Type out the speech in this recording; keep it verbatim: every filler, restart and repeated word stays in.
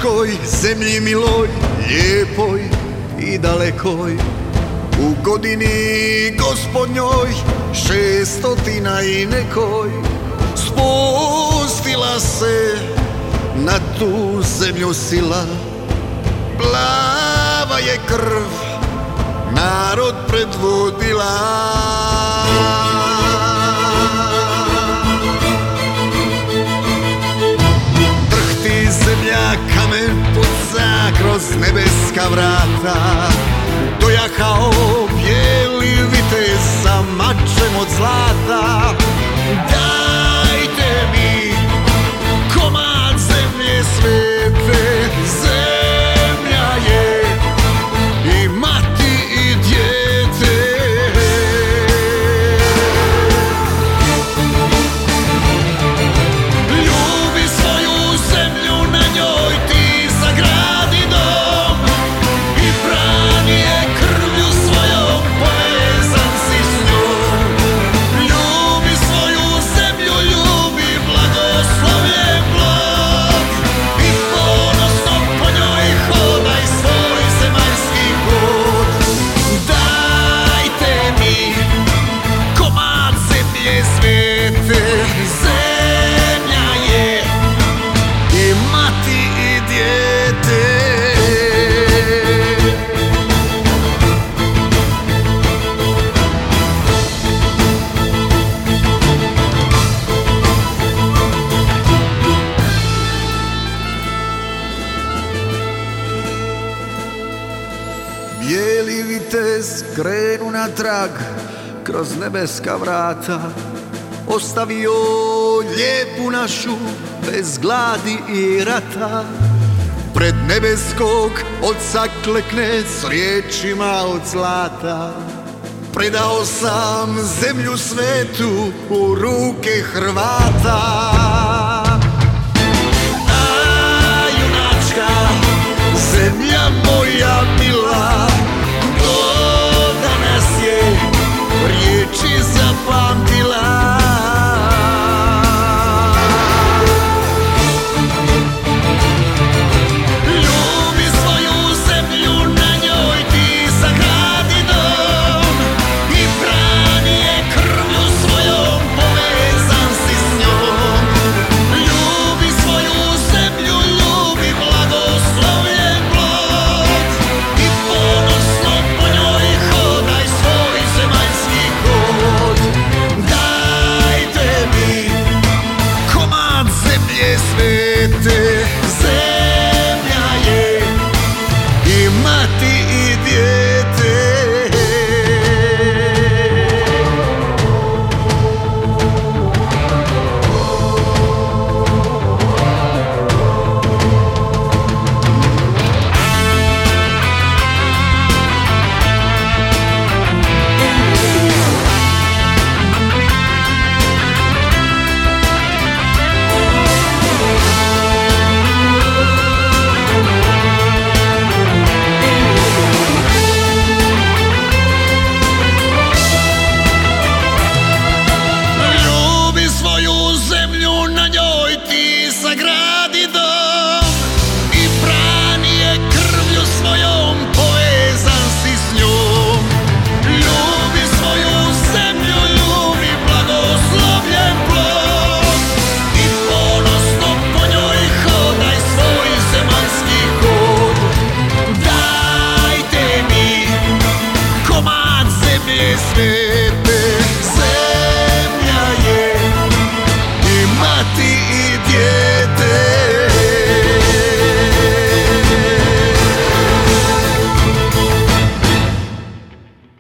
Hrvatskoj, zemlji miloj, lijepoj i dalekoj, u godini gospodnjoj šestotina i nekoj, spustila se na tu zemlju sila. Plava je krv narod predvodila. Drhti zemlja, kamen puca kroz nebeska vrata, dojahao bijeli vitez sa mačem od zlata. Dajte mi komad zemlje svete, zemlja je i mati i dijete. Ljubi svoju zemlju, na njoj ti sagradi dom i brani je krvlju svojom, povezan si s njom. Ljubi svoju zemlju, ljubi blagoslovljen blok i ponosno po njoj hodaj svoj zemaljski put. Dajte mi komad zemlje svete, zemlja je i mati i dijete. Bijeli vitez krenu na trag kroz nebeska vrata, ostavio lijepu našu bez gladi i rata. Pred nebeskog oca klekne s riječima od zlata. Predao sam zemlju svetu u ruke Hrvata. A junačka zemlja moja mila,